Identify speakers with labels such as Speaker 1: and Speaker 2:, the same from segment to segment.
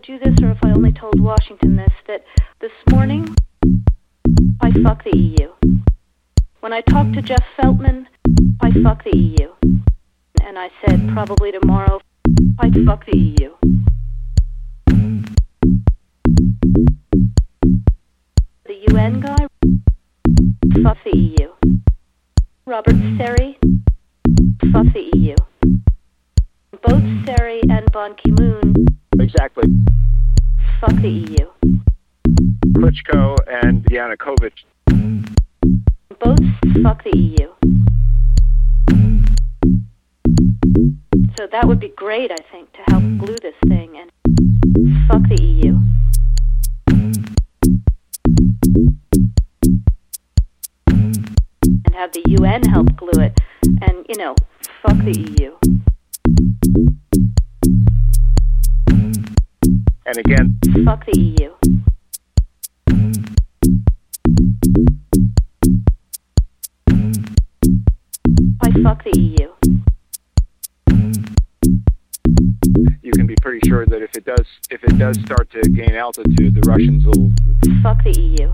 Speaker 1: told you this or if I only told Washington this, that this morning I fuck the EU. When I talked to Jeff Feltman, I fuck the EU. And I said probably tomorrow I'd fuck the EU. The UN guy, fuck the EU. Robert Seri, fuck the EU. Both Seri and Ban Ki-moon,
Speaker 2: exactly,
Speaker 1: fuck the EU.
Speaker 2: Klitschko and Yanukovych,
Speaker 1: both fuck the EU. So that would be great, I think, to help glue this thing and fuck the EU. And have the UN help glue it. And, fuck the EU.
Speaker 2: and again,
Speaker 1: fuck the EU. I fuck the EU.
Speaker 2: You can be pretty sure that if it does start to gain altitude, the Russians will
Speaker 1: fuck the EU.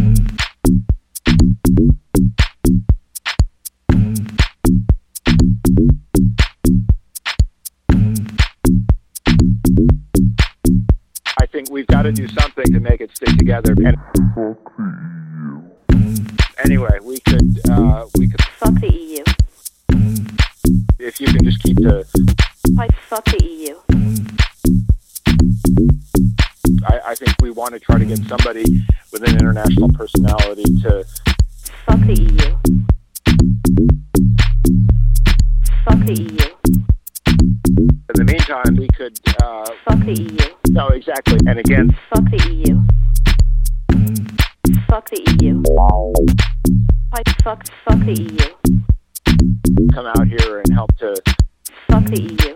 Speaker 2: I think we've got to do something to make it stick together. And anyway, we could
Speaker 1: fuck the EU.
Speaker 2: If you can just keep the
Speaker 1: I fuck the EU.
Speaker 2: I think we want to try to get somebody with an international personality to
Speaker 1: fuck the EU. Fuck the EU.
Speaker 2: In the meantime, we could
Speaker 1: fuck the EU.
Speaker 2: No, exactly. And again,
Speaker 1: fuck the EU. Fuck the EU. I fuck the EU.
Speaker 2: Come out here and help to
Speaker 1: fuck the EU.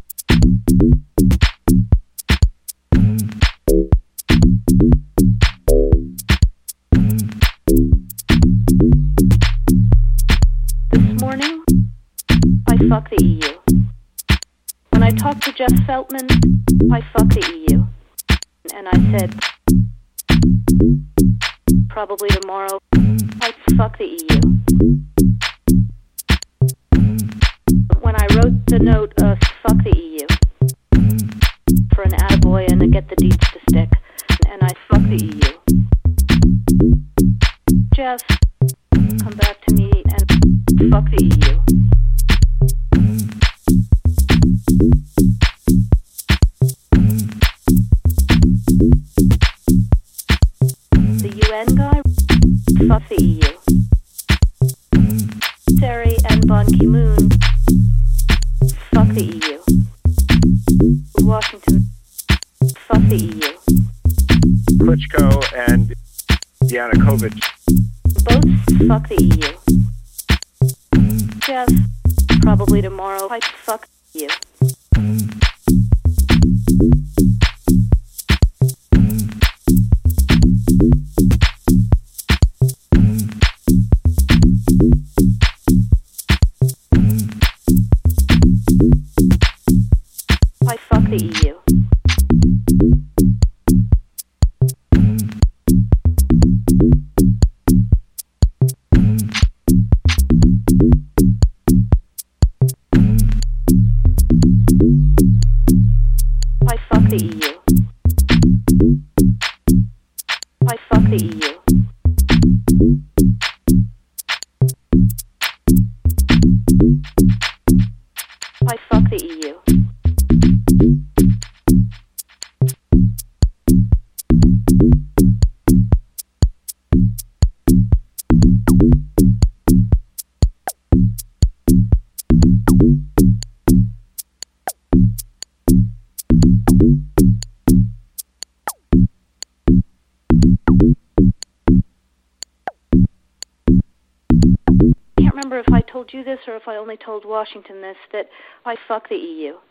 Speaker 1: This morning, I fuck the EU. When I talked to Jeff Feltman, I fuck the EU. And I said, probably tomorrow, I'd fuck the EU. When I wrote the note, fuck the EU, for an attaboy and to get the deets to stick, and I fuck the EU. Jeff, come back to me and fuck the EU. The UN guy, fuck the EU. Seri and Ban Ki-moon, fuck the EU. Washington, fuck the EU.
Speaker 2: Klitschko and Yanukovych,
Speaker 1: both fuck the EU. Jeff, probably tomorrow, I'd fuck you. I fuck the EU. I fuck the EU. I fuck the EU. I fuck the EU. I can't remember if I told you this or if I only told Washington this, that I fuck the EU.